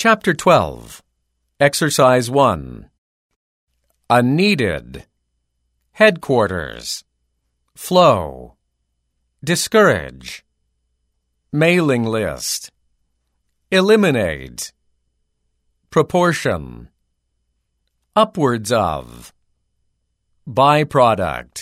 Chapter 12. Exercise 1. Unneeded. Headquarters. Flow. Discourage. Mailing list. Eliminate. Proportion. Upwards of. Byproduct.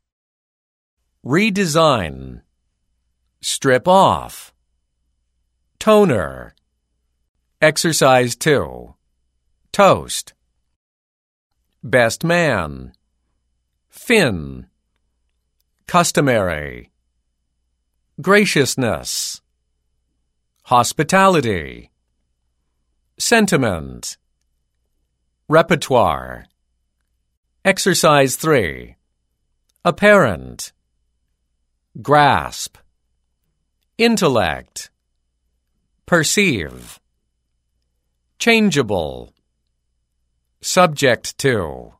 Redesign. Strip off. Toner. Exercise 2. Toast. Best man. Fin. Customary. Graciousness. Hospitality. Sentiment. Repertoire. Exercise 3. Apparent. Grasp. Intellect. Perceive. Changeable. Subject to.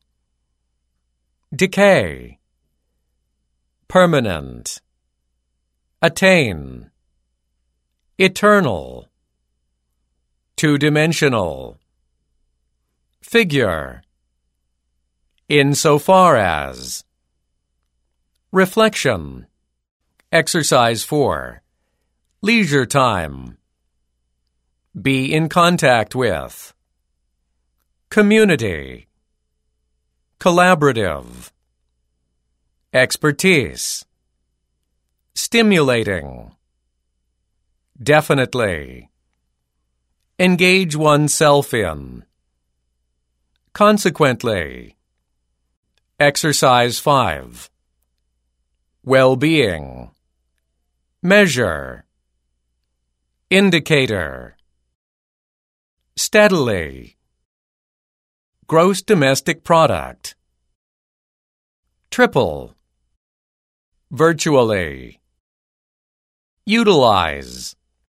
Decay. Permanent. Attain. Eternal. Two-dimensional. Figure. Insofar as. Reflection. Exercise 4. Leisure time. Be in contact with. Community. Collaborative. Expertise. Stimulating. Definitely. Engage oneself in. Consequently. Exercise 5. Well-being. Measure. Indicator. Steadily. Gross domestic product. Triple. Virtually. Utilize.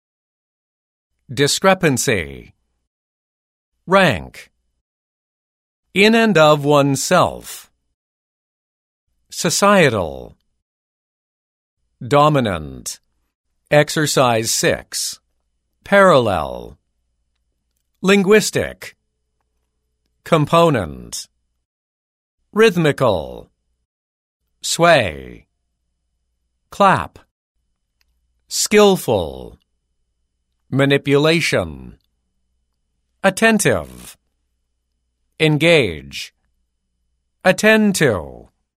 Discrepancy. Rank. In and of oneself. Societal. Dominant. Exercise 6. Parallel. Linguistic. Component. Rhythmical. Sway. Clap. Skillful. Manipulation. Attentive. Engage. Attend to.